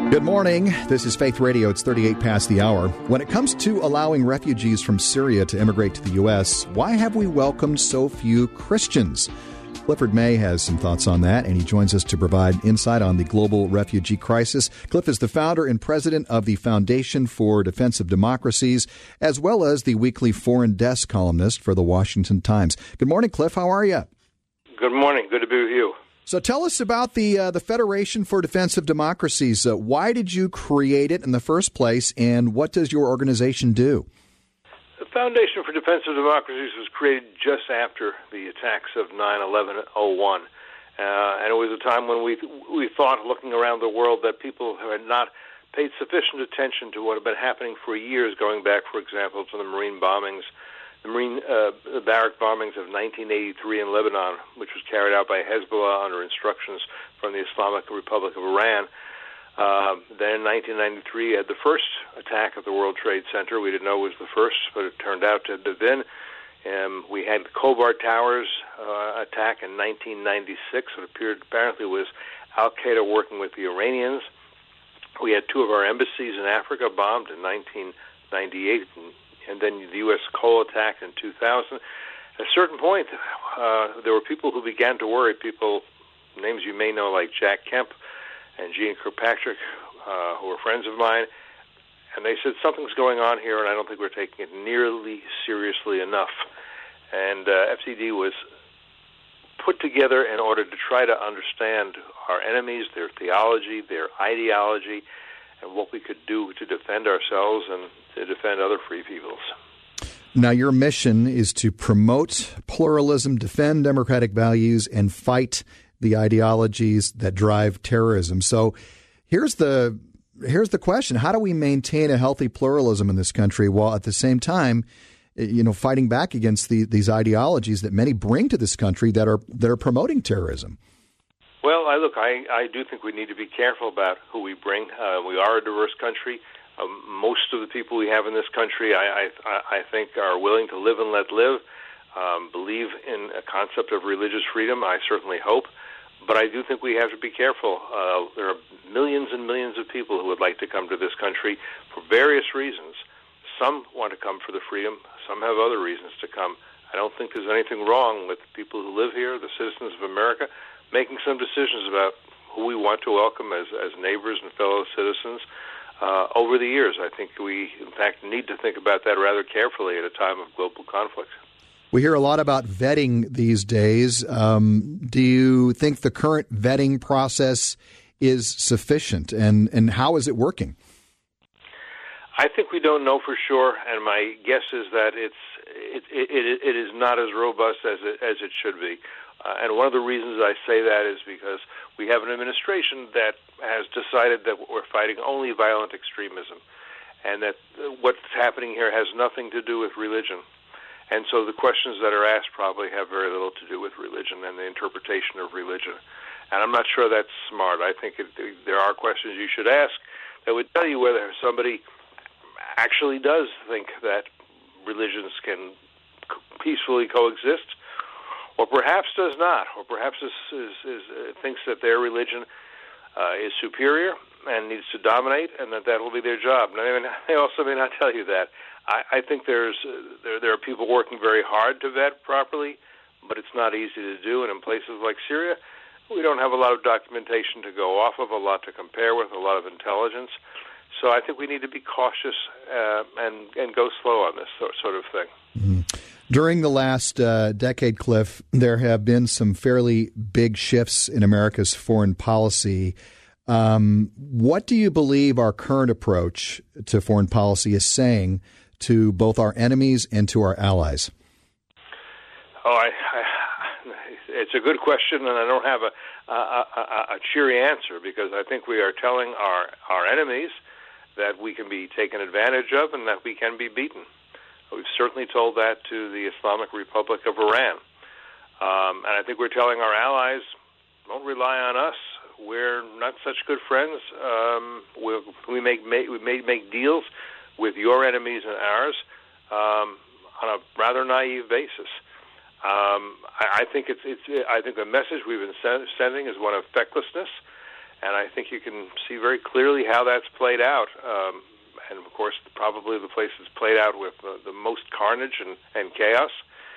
Good morning. This is Faith Radio. It's 38 past the hour. When it comes to allowing refugees from Syria to immigrate to the U.S., why have we welcomed so few Christians? Clifford May has some thoughts on that, and he joins us to provide insight on the global refugee crisis. Cliff is the founder and president of the Foundation for Defense of Democracies, as well as the weekly foreign desk columnist for the Washington Times. Good morning, Cliff. How are you? Good morning. Good to be with you. So tell us about the Federation for Defense of Democracies. Why did you create it in the first place, and what does your organization do? The Foundation for Defense of Democracies was created just after the attacks of 9/11/01, and it was a time when we thought, looking around the world, that people had not paid sufficient attention to what had been happening for years, going back, for example, to the Marine bombings. The barrack bombings of 1983 in Lebanon, which was carried out by Hezbollah under instructions from the Islamic Republic of Iran. Then in 1993, you had the first attack at the World Trade Center. We didn't know it was the first, but it turned out to have been. We had the Khobar Towers attack in 1996. It apparently was Al-Qaeda working with the Iranians. We had two of our embassies in Africa bombed in 1998, and then the U.S. Cole attack in 2000. At a certain point, there were people who began to worry, names you may know like Jack Kemp and Jeane Kirkpatrick, who were friends of mine, and they said, something's going on here, and I don't think we're taking it nearly seriously enough. And FCD was put together in order to try to understand our enemies, their theology, their ideology, and what we could do to defend ourselves and to defend other free peoples. Now, your mission is to promote pluralism, defend democratic values, and fight the ideologies that drive terrorism. So here's the question. How do we maintain a healthy pluralism in this country while at the same time, fighting back against these ideologies that many bring to this country that are promoting terrorism? Well, I do think we need to be careful about who we bring. We are a diverse country. Most of the people we have in this country, I think, are willing to live and let live, believe in a concept of religious freedom. I certainly hope. But I do think we have to be careful. There are millions and millions of people who would like to come to this country for various reasons. Some want to come for the freedom. Some have other reasons to come. I don't think there's anything wrong with people who live here, the citizens of America, making some decisions about who we want to welcome as neighbors and fellow citizens. Over the years, I think we, in fact, need to think about that rather carefully at a time of global conflict. We hear a lot about vetting these days. Do you think the current vetting process is sufficient, and how is it working? I think we don't know for sure, and my guess is that it is not as robust as it should be. And one of the reasons I say that is because we have an administration that has decided that we're fighting only violent extremism, and that what's happening here has nothing to do with religion. And so the questions that are asked probably have very little to do with religion and the interpretation of religion. And I'm not sure that's smart. I think there are questions you should ask that would tell you whether somebody actually does think that religions can peacefully coexist, or perhaps does not, or perhaps thinks that their religion is superior and needs to dominate, and that will be their job. Now, they also may not tell you that. I think there are people working very hard to vet properly, but it's not easy to do. And in places like Syria, we don't have a lot of documentation to go off of, a lot to compare with, a lot of intelligence. So I think we need to be cautious and go slow on this sort of thing. Mm-hmm. During the last decade, Cliff, there have been some fairly big shifts in America's foreign policy. What do you believe our current approach to foreign policy is saying to both our enemies and to our allies? It's a good question, and I don't have a cheery answer, because I think we are telling our enemies that we can be taken advantage of and that we can be beaten. We've certainly told that to the Islamic Republic of Iran. And I think we're telling our allies, don't rely on us. We're not such good friends. We make deals with your enemies and ours on a rather naive basis. I think the message we've been sending is one of fecklessness And I think you can see very clearly how that's played out. And, of course, probably the place that's played out with the most carnage and chaos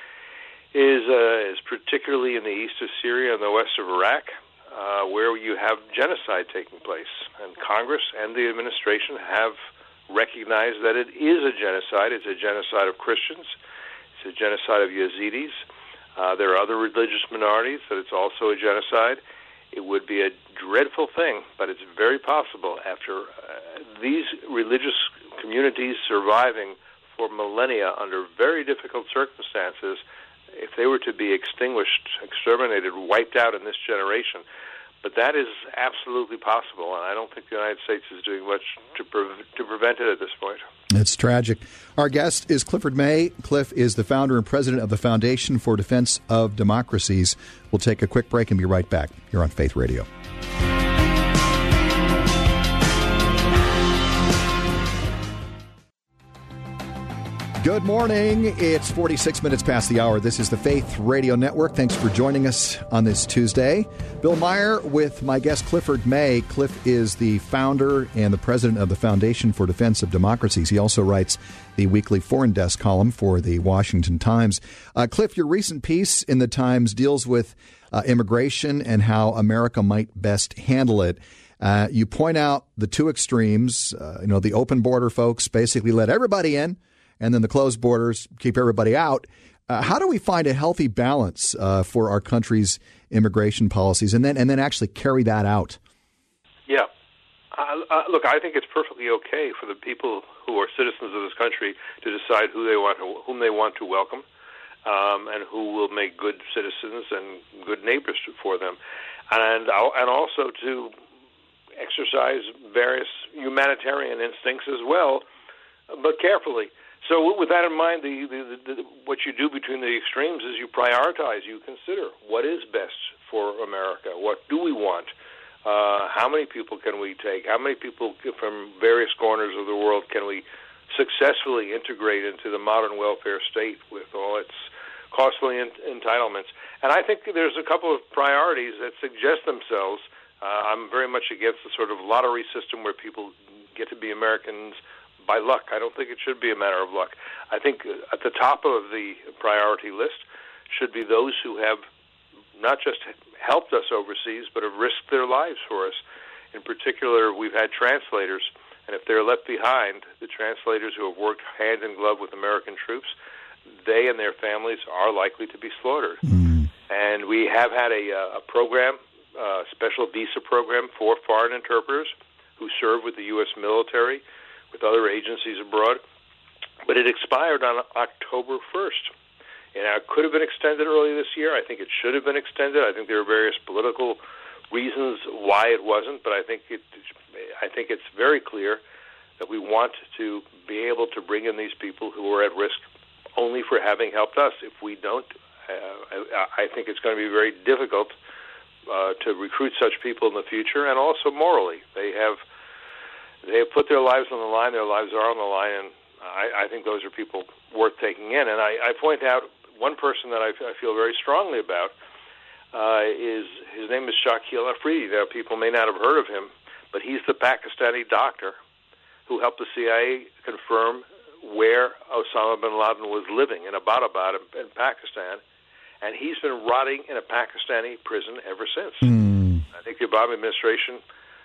is particularly in the east of Syria and the west of Iraq, where you have genocide taking place. And Congress and the administration have recognized that it is a genocide. It's a genocide of Christians. It's a genocide of Yazidis. There are other religious minorities, that it's also a genocide. It would be a dreadful thing, but it's very possible after these religious communities surviving for millennia under very difficult circumstances, if they were to be extinguished, exterminated, wiped out in this generation. But that is absolutely possible, and I don't think the United States is doing much to prevent it at this point. It's tragic. Our guest is Clifford May. Cliff is the founder and president of the Foundation for Defense of Democracies. We'll take a quick break and be right back here on Faith Radio. Good morning. It's 46 minutes past the hour. This is the Faith Radio Network. Thanks for joining us on this Tuesday. Bill Meyer with my guest Clifford May. Cliff is the founder and the president of the Foundation for Defense of Democracies. He also writes the weekly Foreign Desk column for the Washington Times. Cliff, your recent piece in the Times deals with immigration and how America might best handle it. You point out the two extremes, the open border folks basically let everybody in, and then the closed borders keep everybody out. How do we find a healthy balance for our country's immigration policies, and then actually carry that out? Yeah. Look, I think it's perfectly okay for the people who are citizens of this country to decide whom they want to welcome, and who will make good citizens and good neighbors for them, and also to exercise various humanitarian instincts as well, but carefully. So with that in mind, what you do between the extremes is you prioritize. You consider what is best for America. What do we want? How many people can we take? How many people from various corners of the world can we successfully integrate into the modern welfare state with all its costly entitlements? And I think there's a couple of priorities that suggest themselves. I'm very much against the sort of lottery system where people get to be Americans by luck. I don't think it should be a matter of luck. I think at the top of the priority list should be those who have not just helped us overseas, but have risked their lives for us. In particular, we've had translators, and if they're left behind, the translators who have worked hand in glove with American troops, they and their families are likely to be slaughtered. And we have had a program, a special visa program for foreign interpreters who serve with the U.S. military, with other agencies abroad, but it expired on October 1st. And it could have been extended early this year. I think it should have been extended. I think there are various political reasons why it wasn't, but I think it's very clear that we want to be able to bring in these people who are at risk only for having helped us. If we don't, I think it's going to be very difficult to recruit such people in the future, and also morally. They have put their lives on the line. Their lives are on the line, and I think those are people worth taking in. And I point out one person that I feel very strongly about his name is Shakil Afridi. Now, people may not have heard of him, but he's the Pakistani doctor who helped the CIA confirm where Osama bin Laden was living, in Abbottabad in Pakistan, and he's been rotting in a Pakistani prison ever since. I think the Obama administration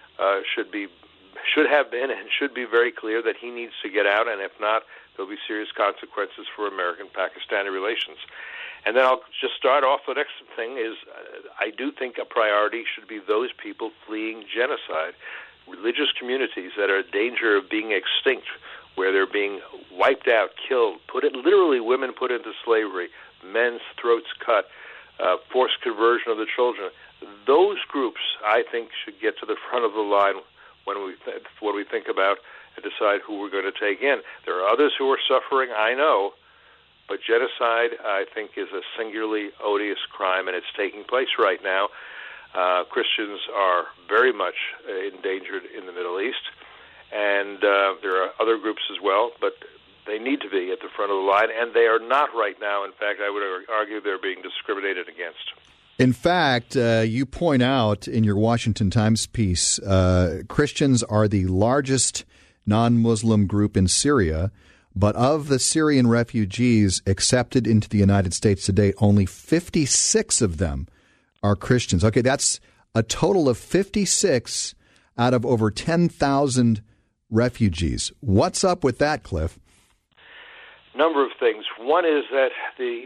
should have been and should be very clear that he needs to get out, and if not, there'll be serious consequences for American-Pakistani relations. And then I'll just start off. The next thing is I do think a priority should be those people fleeing genocide, religious communities that are in danger of being extinct, where they're being wiped out, killed, literally women put into slavery, men's throats cut, forced conversion of the children. Those groups, I think, should get to the front of the line when we think about and decide who we're going to take in. There are others who are suffering, I know, but genocide, I think, is a singularly odious crime, and it's taking place right now. Christians are very much endangered in the Middle East, and there are other groups as well, but they need to be at the front of the line, and they are not right now. In fact, I would argue they're being discriminated against. In fact, you point out in your Washington Times piece, Christians are the largest non-Muslim group in Syria, but of the Syrian refugees accepted into the United States to date, only 56 of them are Christians. Okay, that's a total of 56 out of over 10,000 refugees. What's up with that, Cliff? Number of things. One is that the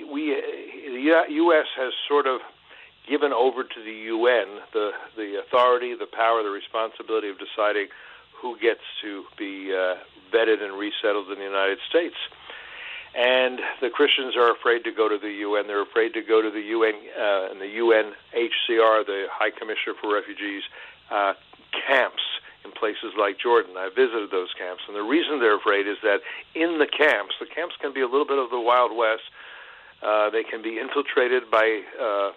U.S. has sort of given over to the UN the authority, the power, the responsibility of deciding who gets to be vetted and resettled in the United States. And the Christians are afraid to go to the UN. They're afraid to go to the UN and the UNHCR, the High Commissioner for Refugees, camps in places like Jordan. I visited those camps, and the reason they're afraid is that in the camps can be a little bit of the Wild West. They can be infiltrated by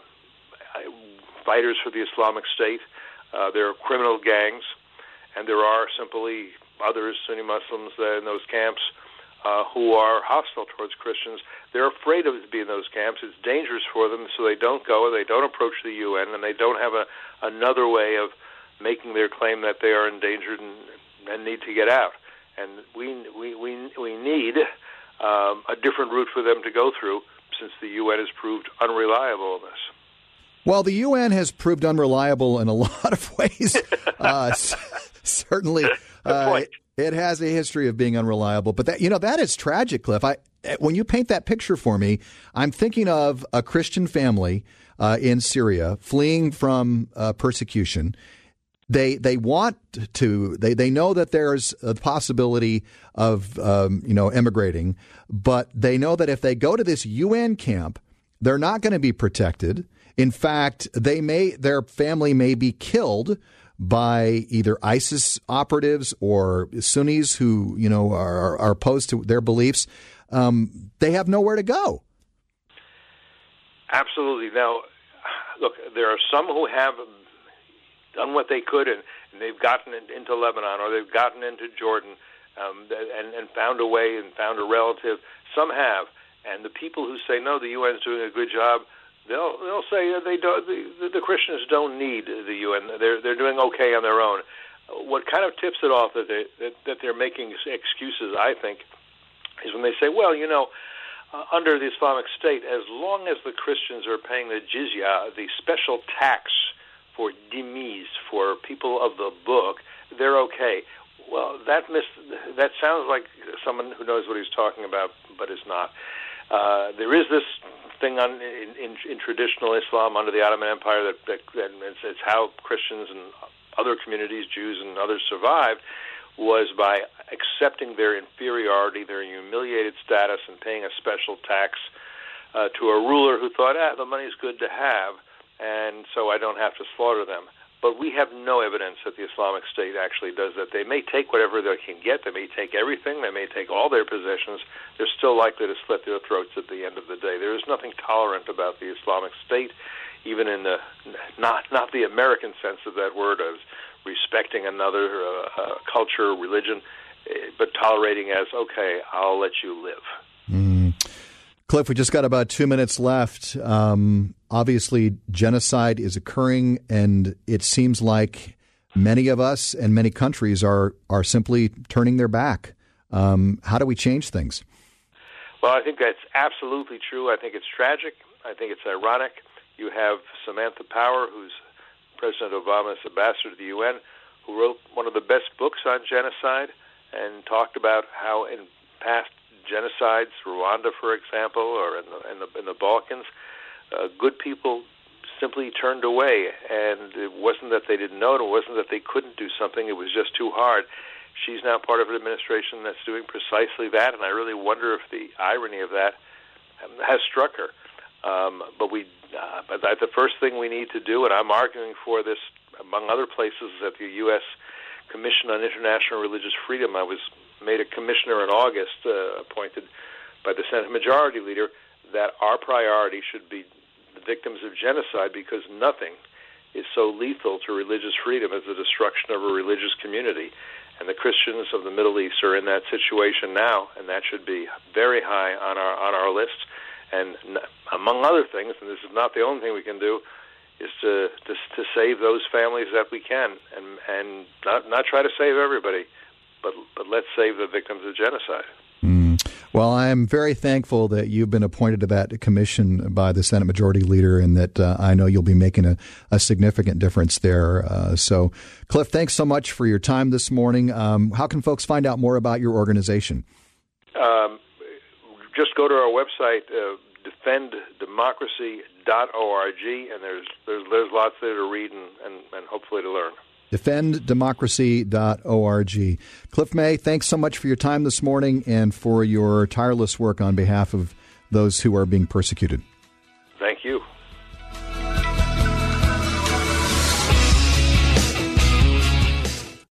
fighters for the Islamic State. There are criminal gangs, and there are simply others, Sunni Muslims, in those camps who are hostile towards Christians. They're afraid of being in those camps. It's dangerous for them, so they don't go, they don't approach the UN, and they don't have another way of making their claim that they are endangered and need to get out. And we need a different route for them to go through, since the UN has proved unreliable in this. Well, the UN has proved unreliable in a lot of ways. Certainly, it has a history of being unreliable. But that is tragic, Cliff. When you paint that picture for me, I'm thinking of a Christian family in Syria fleeing from persecution. They want to. They know that there's a possibility of emigrating, but they know that if they go to this UN camp, they're not going to be protected. In fact, their family may be killed by either ISIS operatives or Sunnis who are opposed to their beliefs. They have nowhere to go. Absolutely. Now, look, there are some who have done what they could, and they've gotten into Lebanon or they've gotten into Jordan and found a way and found a relative. Some have, and the people who say no, the UN's doing a good job, they'll say the Christians don't need the UN. They're doing okay on their own. What kind of tips it off that they're making excuses, I think, is when they say, well, under the Islamic State, as long as the Christians are paying the jizya, the special tax for dhimmis, for people of the book, they're okay. Well, that sounds like someone who knows what he's talking about, but is not. There is this thing in traditional Islam under the Ottoman Empire that it's how Christians and other communities, Jews and others, survived, was by accepting their inferiority, their humiliated status, and paying a special tax to a ruler who thought, the money's good to have, and so I don't have to slaughter them. But we have no evidence that the Islamic State actually does that. They may take whatever they can get. They may take everything. They may take all their possessions. They're still likely to slit their throats at the end of the day. There is nothing tolerant about the Islamic State, even in the not the American sense of that word, as respecting another culture, religion, but tolerating as, okay, I'll let you live. Cliff, we just got about 2 minutes left. Obviously, genocide is occurring, and it seems like many of us and many countries are simply turning their back. How do we change things? Well, I think that's absolutely true. I think it's tragic. I think it's ironic. You have Samantha Power, who's President Obama's ambassador to the UN, who wrote one of the best books on genocide and talked about how in past genocides, Rwanda, for example, or in the Balkans, good people simply turned away, and it wasn't that they didn't know it, it wasn't that they couldn't do something, it was just too hard. She's now part of an administration that's doing precisely that, and I really wonder if the irony of that has struck her. But the first thing we need to do, and I'm arguing for this among other places, is at the U.S. Commission on International Religious Freedom. I was made a commissioner in August, appointed by the Senate Majority Leader, that our priority should be the victims of genocide, because nothing is so lethal to religious freedom as the destruction of a religious community. And the Christians of the Middle East are in that situation now, and that should be very high on our list. And among other things, and this is not the only thing we can do, is to save those families that we can, and not try to save everybody, but let's save the victims of genocide. Well, I am very thankful that you've been appointed to that commission by the Senate Majority Leader, and that I know you'll be making a significant difference there. So, Cliff, thanks so much for your time this morning. How can folks find out more about your organization? Just go to our website, defenddemocracy.org, and there's lots there to read and hopefully to learn. defenddemocracy.org. Cliff May, thanks so much for your time this morning and for your tireless work on behalf of those who are being persecuted.